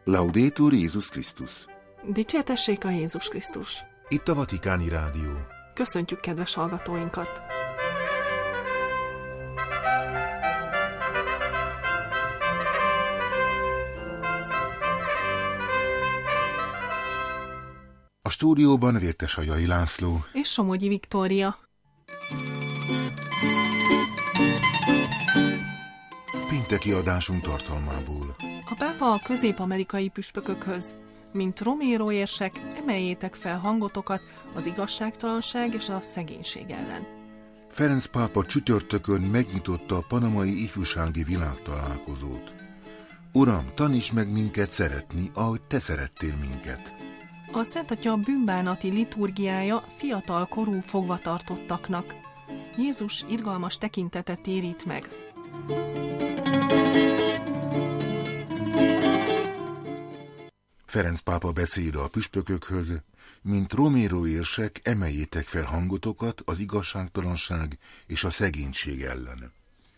Laudetur Jézus Krisztus. Dicsértessék a Jézus Krisztus. Itt a Vatikáni Rádió. Köszöntjük kedves hallgatóinkat! A stúdióban Vértesajai László és Somogyi Viktória. Pénteki adásunk tartalmából. A pápa a közép-amerikai püspökökhöz, mint Romero érsek, emeljétek fel hangotokat az igazságtalanság és a szegénység ellen. Ferenc pápa csütörtökön megnyitotta a panamai ifjúsági világtalálkozót. Uram, taníts meg minket szeretni, ahogy te szerettél minket. A Szent Atya bűnbánati liturgiája fiatal korú fogvatartottaknak. Jézus irgalmas tekintetet térít meg. Ferenc pápa beszéde a püspökökhöz, mint Romero érsek, emeljétek fel hangotokat az igazságtalanság és a szegénység ellen.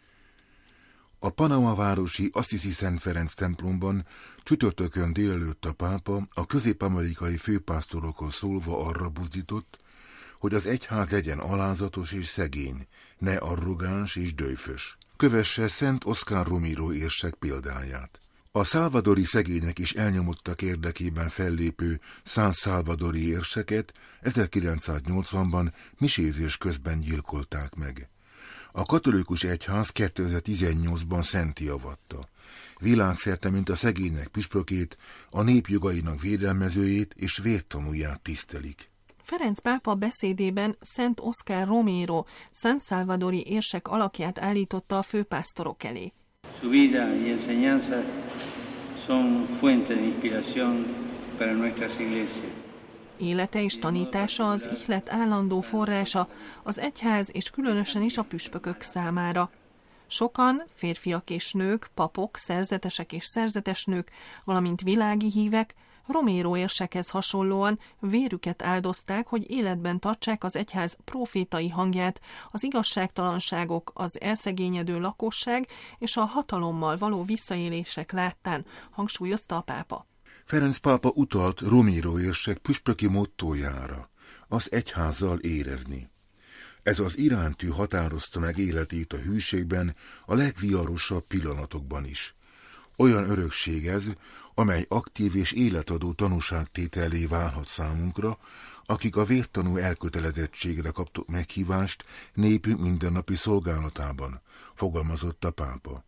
A Panama városi Assisi Szent Ferenc templomban csütörtökön délelőtt a pápa a közép-amerikai főpásztorokhoz szólva arra buzdított, hogy az egyház legyen alázatos és szegény, ne arrogáns és dőfös. Kövesse Szent Oscar Romero érsek példáját. A szalvadori szegények és elnyomottak érdekében fellépő San Salvadori érseket 1980-ban misézés közben gyilkolták meg. A katolikus egyház 2018-ban szentté avatta. Világszerte, mint a szegények püspökét, a nép jogainak védelmezőjét és vértanúját tisztelik. Ferenc pápa beszédében Szent Oscar Romero, San Salvadori érsek alakját állította a főpásztorok elé. Su vida y enseñanza son fuente de inspiración para nuestras iglesias. Élete és tanítása az ihlet állandó forrása az egyház és különösen is a püspökök számára. Sokan, férfiak és nők, papok, szerzetesek és szerzetesnők, valamint világi hívek, Romero érsekhez hasonlóan vérüket áldozták, hogy életben tartsák az egyház profétai hangját, az igazságtalanságok, az elszegényedő lakosság és a hatalommal való visszaélések láttán, hangsúlyozta a pápa. Ferenc pápa utalt Romero érsek püspöki mottójára, az egyházzal érezni. Ez az iránytű határozta meg életét a hűségben, a legviharosabb pillanatokban is. Olyan örökség ez, amely aktív és életadó tanúságtétellé válhat számunkra, akik a vértanú elkötelezettségre kaptuk meghívást népünk mindennapi szolgálatában, fogalmazott a pápa.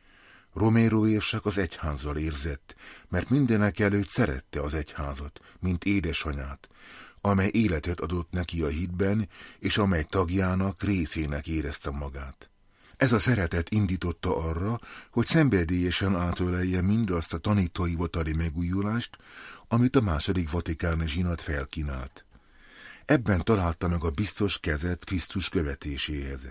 Romero érsek az egyházzal érzett, mert mindenek előtt szerette az egyházat, mint édesanyát, amely életet adott neki a hitben, és amely tagjának, részének érezte magát. Ez a szeretet indította arra, hogy szenvedélyesen átölelje mindazt a tanítóhivatali megújulást, amit a második vatikáni zsinat felkínált. Ebben találta meg a biztos kezet Krisztus követéséhez.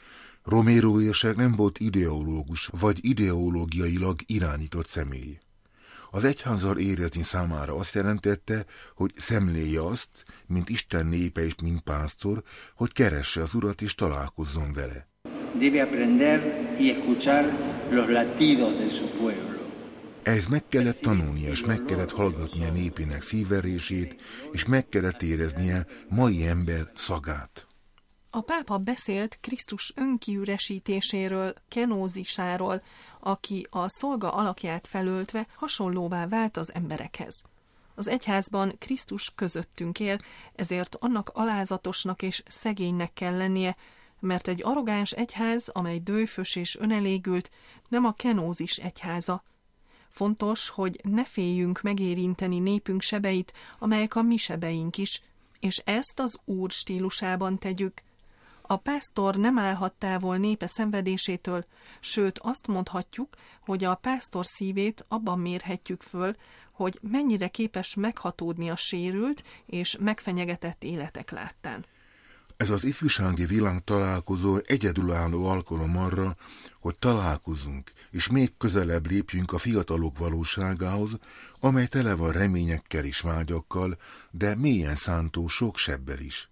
Romero érsek nem volt ideológus vagy ideológiailag irányított személy. Az egyházzal érezni számára azt jelentette, hogy szemléje azt, mint Isten népe és mint pásztor, hogy keresse az Urat és találkozzon vele. Debe aprender y escuchar los latidos de su pueblo. Ez meg kellett tanulnia, és meg kellett hallgatnia népének szívverését, és meg kellett éreznie mai ember szagát. A pápa beszélt Krisztus önkiüresítéséről, kenózisáról, aki a szolga alakját felöltve hasonlóvá vált az emberekhez. Az egyházban Krisztus közöttünk él, ezért annak alázatosnak és szegénynek kell lennie, mert egy arrogáns egyház, amely dőfös és önelégült, nem a kenózis egyháza. Fontos, hogy ne féljünk megérinteni népünk sebeit, amelyek a mi sebeink is, és ezt az Úr stílusában tegyük. A pásztor nem állhat távol népe szenvedésétől, sőt azt mondhatjuk, hogy a pásztor szívét abban mérhetjük föl, hogy mennyire képes meghatódni a sérült és megfenyegetett életek láttán. Ez az ifjúsági világtalálkozó egyedülálló alkalom arra, hogy találkozunk, és még közelebb lépjünk a fiatalok valóságához, amely tele van reményekkel és vágyakkal, de mélyen szántó sok sebbel is.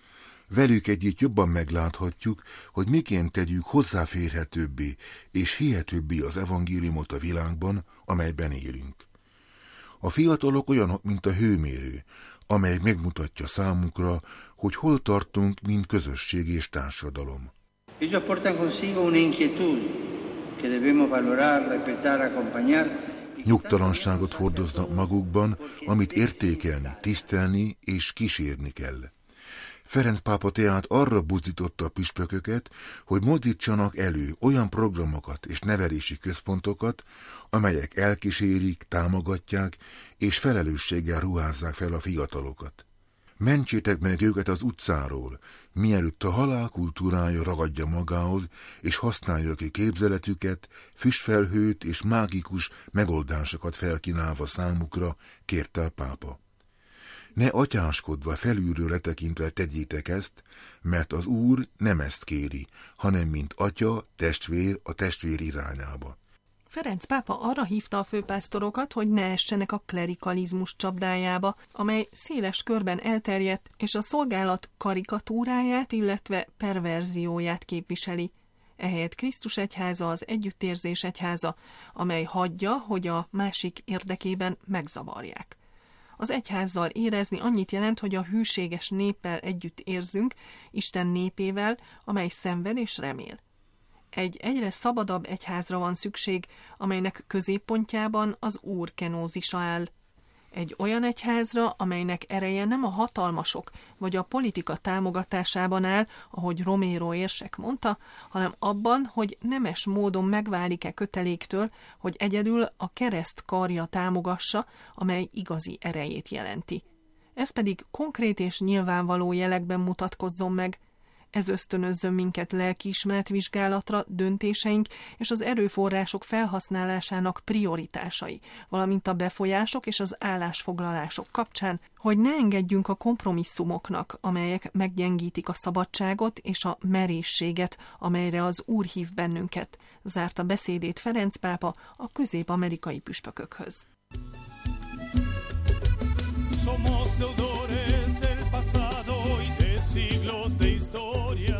Velük együtt jobban megláthatjuk, hogy miként tegyük hozzáférhetőbbé és hihetőbbé az evangéliumot a világban, amelyben élünk. A fiatalok olyanok, mint a hőmérő, amely megmutatja számunkra, hogy hol tartunk, mint közösség és társadalom. Ellos portan consigo una inquietud que debemos valorar, respetar, acompañar. Nyugtalanságot hordoznak magukban, amit értékelni, tisztelni és kísérni kell. Ferenc pápa tehát arra buzdította a püspököket, hogy mozdítsanak elő olyan programokat és nevelési központokat, amelyek elkísérik, támogatják és felelősséggel ruházzák fel a fiatalokat. Mentsétek meg őket az utcáról, mielőtt a halál kultúrája ragadja magához, és használja ki képzeletüket, füstfelhőt és mágikus megoldásokat felkínálva számukra, kérte a pápa. Ne atyáskodva, felülről letekintve tegyétek ezt, mert az Úr nem ezt kéri, hanem mint atya, testvér a testvér irányába. Ferenc pápa arra hívta a főpásztorokat, hogy ne essenek a klerikalizmus csapdájába, amely széles körben elterjedt, és a szolgálat karikatúráját, illetve perverzióját képviseli. Ehelyett Krisztus egyháza az együttérzés egyháza, amely hagyja, hogy a másik érdekében megzavarják. Az egyházzal érezni annyit jelent, hogy a hűséges néppel együtt érzünk, Isten népével, amely szenved és remél. Egy egyre szabadabb egyházra van szükség, amelynek középpontjában az Úr kenózisa áll. Egy olyan egyházra, amelynek ereje nem a hatalmasok vagy a politika támogatásában áll, ahogy Romero érsek mondta, hanem abban, hogy nemes módon megválik-e köteléktől, hogy egyedül a kereszt karja támogassa, amely igazi erejét jelenti. Ez pedig konkrét és nyilvánvaló jelekben mutatkozzon meg. Ez ösztönözzön minket lelkiismeretvizsgálatra, döntéseink és az erőforrások felhasználásának prioritásai, valamint a befolyások és az állásfoglalások kapcsán, hogy ne engedjünk a kompromisszumoknak, amelyek meggyengítik a szabadságot és a merészséget, amelyre az Úr hív bennünket, zárta beszédét Ferenc pápa a közép-amerikai püspökökhöz. Somos deudores del pasado y de siglos de historia.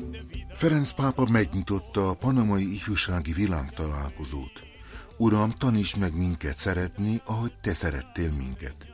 Ferenc pápa megnyitotta a panamai ifjúsági világtalálkozót. Uram, taníts meg minket szeretni, ahogy te szerettél minket.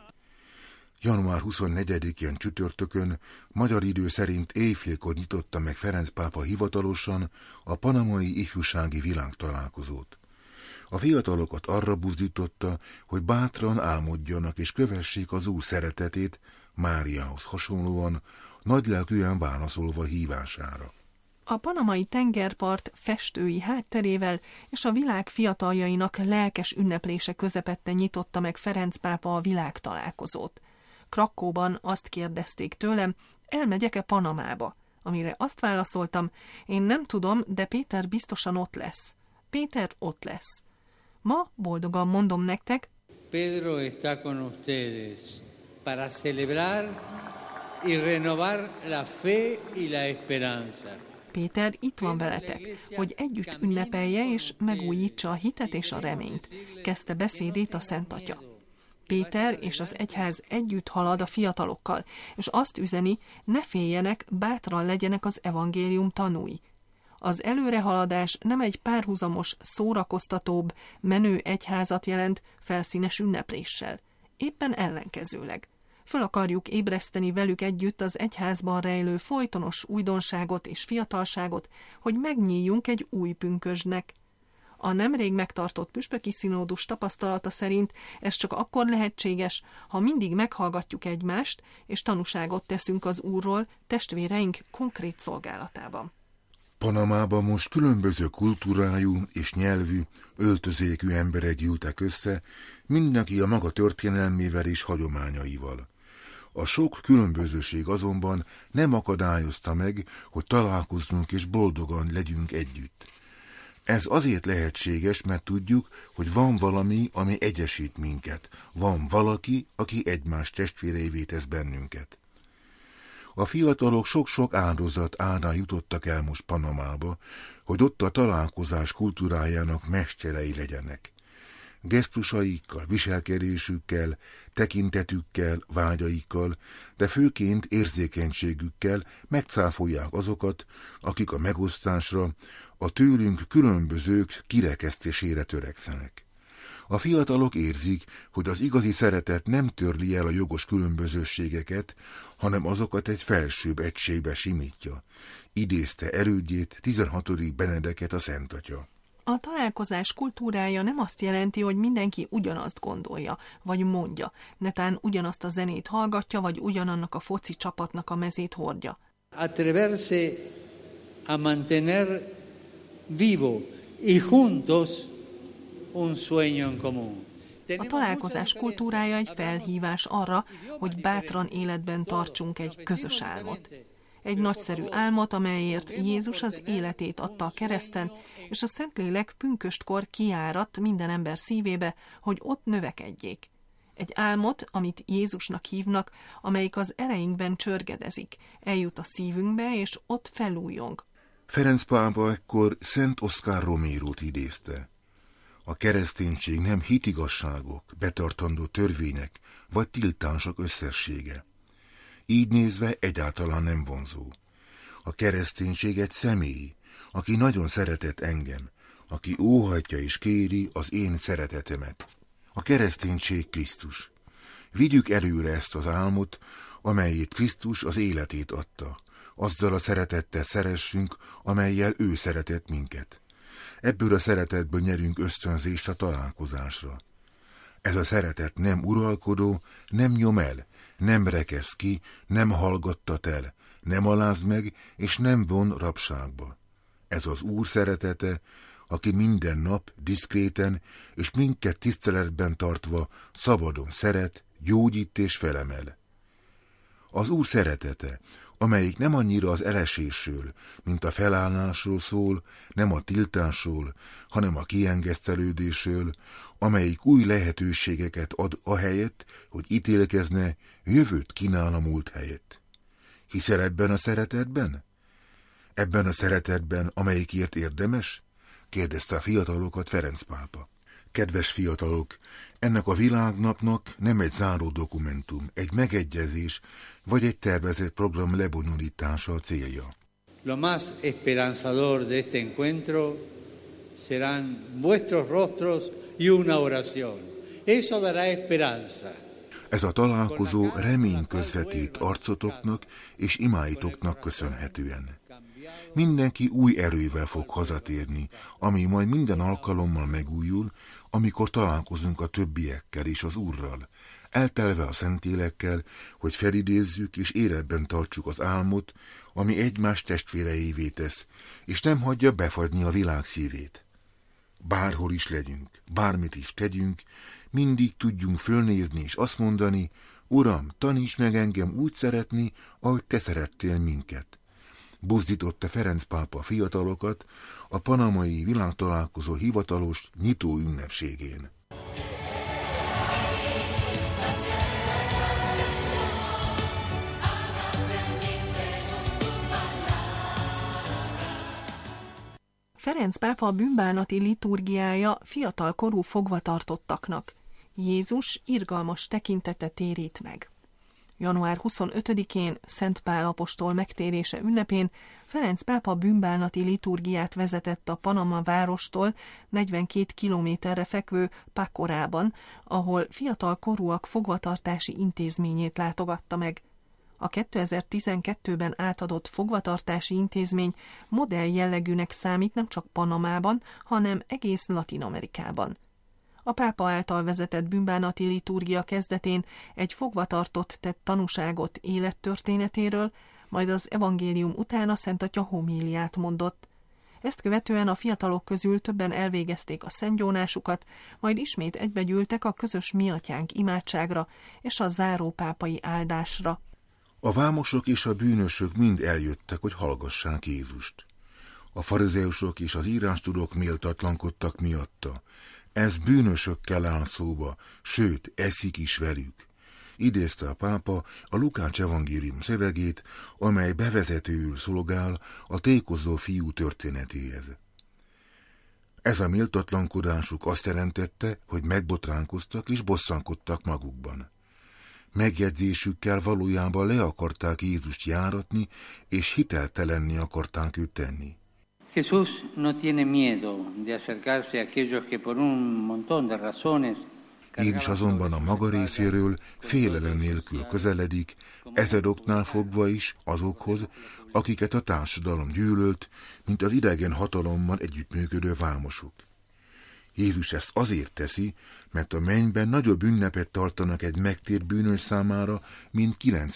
Január 24-én csütörtökön, magyar idő szerint éjfélkor nyitotta meg Ferenc pápa hivatalosan a panamai ifjúsági világtalálkozót. A fiatalokat arra buzdította, hogy bátran álmodjanak és kövessék az Úr szeretetét, Máriához hasonlóan, nagylelkűen válaszolva hívására. A panamai tengerpart festői hátterével és a világ fiataljainak lelkes ünneplése közepette nyitotta meg Ferenc pápa a világtalálkozót. Krakkóban azt kérdezték tőlem, elmegyek-e Panamába, amire azt válaszoltam, én nem tudom, de Péter biztosan ott lesz. Péter ott lesz. Ma boldogan mondom nektek, Pedro está con ustedes para celebrar y renovar la fe y la esperanza. Péter itt van veletek, hogy együtt ünnepelje és megújítsa a hitet és a reményt, kezdte beszédét a Szent Atya. Péter és az egyház együtt halad a fiatalokkal, és azt üzeni, ne féljenek, bátran legyenek az evangélium tanúi. Az előrehaladás nem egy párhuzamos, szórakoztatóbb, menő egyházat jelent felszínes ünnepléssel. Éppen ellenkezőleg. Föl akarjuk ébreszteni velük együtt az egyházban rejlő folytonos újdonságot és fiatalságot, hogy megnyíljunk egy új pünkösdnek. A nemrég megtartott püspöki színódus tapasztalata szerint ez csak akkor lehetséges, ha mindig meghallgatjuk egymást, és tanúságot teszünk az Úrról testvéreink konkrét szolgálatában. Panamában most különböző kultúrájú és nyelvű, öltözékű emberek gyűltek össze, mindenki a maga történelmével és hagyományaival. A sok különbözőség azonban nem akadályozta meg, hogy találkozzunk és boldogan legyünk együtt. Ez azért lehetséges, mert tudjuk, hogy van valami, ami egyesít minket. Van valaki, aki egymás testvéreivé tesz bennünket. A fiatalok sok-sok áldozat árán jutottak el most Panamába, hogy ott a találkozás kultúrájának mesterei legyenek. Gesztusaikkal, viselkedésükkel, tekintetükkel, vágyaikkal, de főként érzékenységükkel megcáfolják azokat, akik a megosztásra, a tőlünk különbözők kirekesztésére törekszenek. A fiatalok érzik, hogy az igazi szeretet nem törli el a jogos különbözőségeket, hanem azokat egy felsőbb egységbe simítja. Idézte elődjét, 16. Benedeket a Szentatya. A találkozás kultúrája nem azt jelenti, hogy mindenki ugyanazt gondolja, vagy mondja, netán ugyanazt a zenét hallgatja, vagy ugyanannak a foci csapatnak a mezét hordja. Atreverse a mantener vivo y juntos un sueño en común. A találkozás kultúrája egy felhívás arra, hogy bátran életben tartsunk egy közös álmot. Egy nagyszerű álmot, amelyért Jézus az életét adta a kereszten, és a Szentlélek pünköstkor kiáradt minden ember szívébe, hogy ott növekedjék. Egy álmot, amit Jézusnak hívnak, amelyik az ereinkben csörgedezik, eljut a szívünkbe, és ott felújjong. Ferenc pápa ekkor Szent Oscar Romérót idézte. A kereszténység nem hitigasságok, betartandó törvények vagy tiltások összessége. Így nézve egyáltalán nem vonzó. A kereszténység egy személy, aki nagyon szeretett engem, aki óhajtja és kéri az én szeretetemet. A kereszténység Krisztus. Vigyük előre ezt az álmot, amelyét Krisztus az életét adta. Azzal a szeretettel szeressünk, amellyel ő szeretett minket. Ebből a szeretetből nyerünk ösztönzést a találkozásra. Ez a szeretet nem uralkodó, nem nyom el, nem rekesz ki, nem hallgattat el, nem aláz meg, és nem von rabságba. Ez az Úr szeretete, aki minden nap, diszkréten és minket tiszteletben tartva szabadon szeret, gyógyít és felemel. Az Úr szeretete, amelyik nem annyira az elesésről, mint a felállásról szól, nem a tiltásról, hanem a kiengesztelődésről, amelyik új lehetőségeket ad ahelyett, hogy ítélkezne, jövőt kínál a múlt helyett. Hiszel ebben a szeretetben? Ebben a szeretetben, amelyikért érdemes? Kérdezte a fiatalokat Ferenc pápa. Kedves fiatalok, ennek a világnapnak nem egy záró dokumentum, egy megegyezés, vagy egy tervezett program lebonyolítása a célja. Lo más esperanzador de este encuentro serán vuestros rostros y una oración. Eso dará esperanza. Ez a találkozó remény közvetít arcotoknak és imáitoknak köszönhetően. Mindenki új erővel fog hazatérni, ami majd minden alkalommal megújul, amikor találkozunk a többiekkel és az Úrral, eltelve a Szentlélekkel, hogy felidézzük és életben tartsuk az álmot, ami egymás testvéreivé tesz, és nem hagyja befagyni a világ szívét. Bárhol is legyünk, bármit is tegyünk, mindig tudjunk fölnézni és azt mondani, Uram, taníts meg engem úgy szeretni, ahogy te szerettél minket. Buzdította Ferenc pápa a fiatalokat a panamai világtalálkozó hivatalos nyitó ünnepségén. Ferenc pápa bűnbánati liturgiája fiatal korú fogvatartottaknak. Jézus irgalmas tekintete térít meg. Január 25-én, Szent Pál apostol megtérése ünnepén Ferenc pápa bűnbánati liturgiát vezetett a Panama várostól 42 kilométerre fekvő Pacorában, ahol fiatal korúak fogvatartási intézményét látogatta meg. A 2012-ben átadott fogvatartási intézmény modell jellegűnek számít nem csak Panamában, hanem egész Latin-Amerikában. A pápa által vezetett bűnbánati liturgia kezdetén egy fogvatartott tett tanúságot élettörténetéről, majd az evangélium után a Szentatya homíliát mondott. Ezt követően a fiatalok közül többen elvégezték a szentgyónásukat, majd ismét egybegyűltek a közös Mi Atyánk imádságra és a záró pápai áldásra. A vámosok és a bűnösök mind eljöttek, hogy hallgassák Jézust. A farizeusok és az írástudók méltatlankodtak miatta. Ez bűnösökkel áll szóba, sőt, eszik is velük. Idézte a pápa a Lukács evangélium szövegét, amely bevezetőül szolgál a tékozó fiú történetéhez. Ez a méltatlankodásuk azt jelentette, hogy megbotránkoztak és bosszankodtak magukban. Megjegyzésükkel valójában le akarták Jézust járatni, és hiteltelenné akarták őt tenni. Jesús no tiene miedo de acercarse a aquellos que por un montón de razones. Jézus azonban a maga részéről félelem nélkül közeledik, ezer oknál fogva is azokhoz, akiket a társadalom gyűlölt, mint az idegen hatalommal együttműködő vámosok. Jézus ezt azért teszi, mert a mennyben nagyobb ünnepet tartanak egy megtért bűnös számára, mint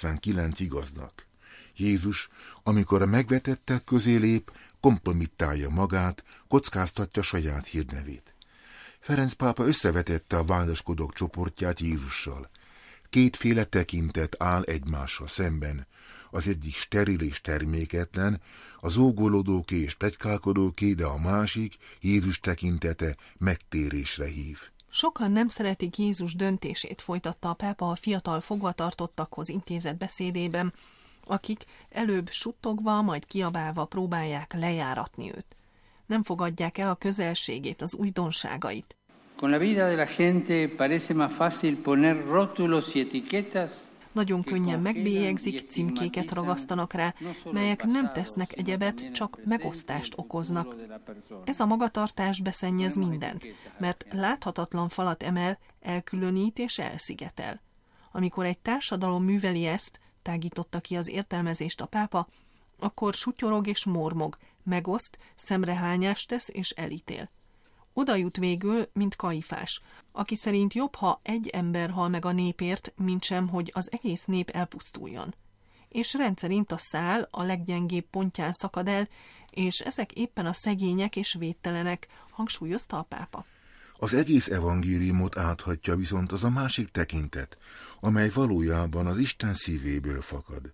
99 igaznak. Jézus, amikor a megvetettek közé lép, kompromittálja magát, kockáztatja saját hírnevét. Ferenc pápa összevetette a vádaskodók csoportját Jézussal. Kétféle tekintet áll egymással szemben. Az egyik steril és terméketlen, a zógolódóké és pletykálkodóké, de a másik, Jézus tekintete megtérésre hív. Sokan nem szeretik Jézus döntését, folytatta a pápa a fiatal fogvatartottakhoz intézett beszédében, akik előbb suttogva, majd kiabálva próbálják lejáratni őt. Nem fogadják el a közelségét, az újdonságait. Con la vida de la gente parece más fácil poner rótulos y etiquetas. Nagyon könnyen megbélyegzik, címkéket ragasztanak rá, melyek nem tesznek egyebet, csak megosztást okoznak. Ez a magatartás beszennyez mindent, mert láthatatlan falat emel, elkülönít és elszigetel. Amikor egy társadalom műveli ezt, tágította ki az értelmezést a pápa, akkor sutyorog és mormog, megoszt, szemrehányást tesz és elítél. Oda jut végül, mint Kaifás, aki szerint jobb, ha egy ember hal meg a népért, mintsem, hogy az egész nép elpusztuljon. És rendszerint a szál a leggyengébb pontján szakad el, és ezek éppen a szegények és védtelenek, hangsúlyozta a pápa. Az egész evangéliumot áthatja viszont az a másik tekintet, amely valójában az Isten szívéből fakad.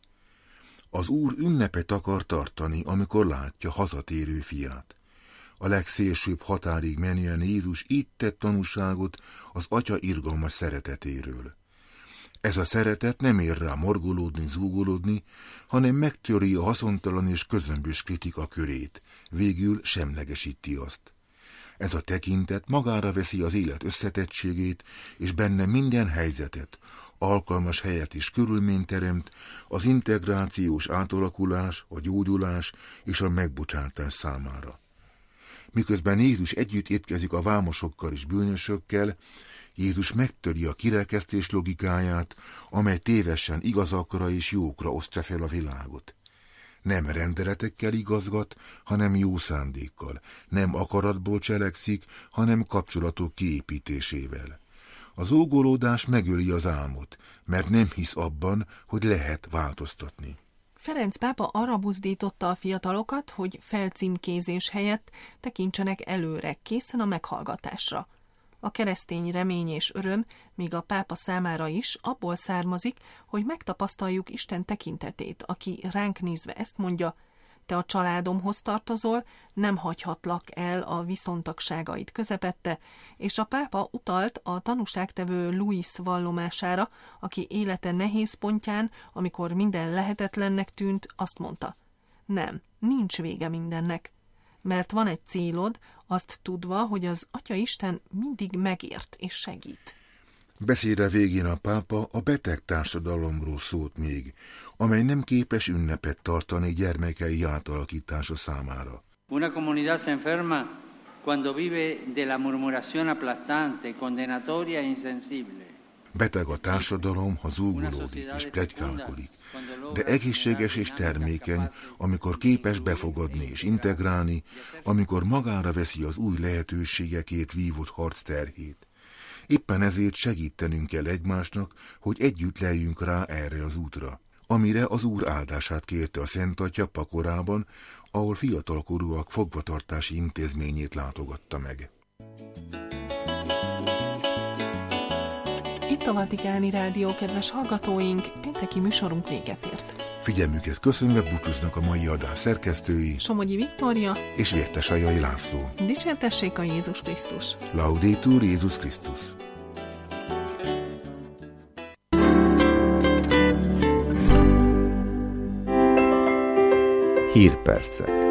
Az Úr ünnepet akar tartani, amikor látja hazatérő fiát. A legszélsőbb határig menően Jézus így tett tanúságot az Atya irgalmas szeretetéről. Ez a szeretet nem ér rá morgolódni, zúgolódni, hanem megtöri a haszontalan és közömbös kritika körét, végül semlegesíti azt. Ez a tekintet magára veszi az élet összetettségét, és benne minden helyzetet, alkalmas helyet és körülményt teremt az integrációs átalakulás, a gyógyulás és a megbocsátás számára. Miközben Jézus együtt étkezik a vámosokkal és bűnösökkel, Jézus megtöri a kirekesztés logikáját, amely tévesen igazakra és jókra osztja fel a világot. Nem rendeletekkel igazgat, hanem jó szándékkal, nem akaratból cselekszik, hanem kapcsolatok kiépítésével. Az ógolódás megöli az álmot, mert nem hisz abban, hogy lehet változtatni. Ferenc pápa arra buzdította a fiatalokat, hogy felcímkézés helyett tekintsenek előre, készen a meghallgatásra. A keresztény remény és öröm, míg a pápa számára is, abból származik, hogy megtapasztaljuk Isten tekintetét, aki ránk nézve ezt mondja: te a családomhoz tartozol, nem hagyhatlak el a viszontagságaid közepette, és a pápa utalt a tanúságtevő Louis vallomására, aki élete nehéz pontján, amikor minden lehetetlennek tűnt, azt mondta: nem, nincs vége mindennek. Mert van egy célod, azt tudva, hogy az Atya Isten mindig megért és segít. Beszéde végén a pápa a beteg társadalomról szólt még, amely nem képes ünnepet tartani gyermekei átalakítása számára. Una comunidad se enferma cuando vive de la murmuración aplastante, condenatoria e insensible. Beteg a társadalom, ha zúgolódik és pletykálkodik, de egészséges és termékeny, amikor képes befogadni és integrálni, amikor magára veszi az új lehetőségekért vívott harc terhét. Éppen ezért segítenünk kell egymásnak, hogy együtt leljünk rá erre az útra, amire az Úr áldását kérte a Szent Atya Pakorában, ahol fiatalkorúak fogvatartási intézményét látogatta meg. Itt a Vatikáni Rádió, kedves hallgatóink, pénteki műsorunk véget ért. Figyelmüket köszönve búcsúznak a mai adás szerkesztői Somogyi Viktória és Vértesajai László. Dicsértessék a Jézus Krisztus! Laudetur Jézus Krisztus! Hírpercek.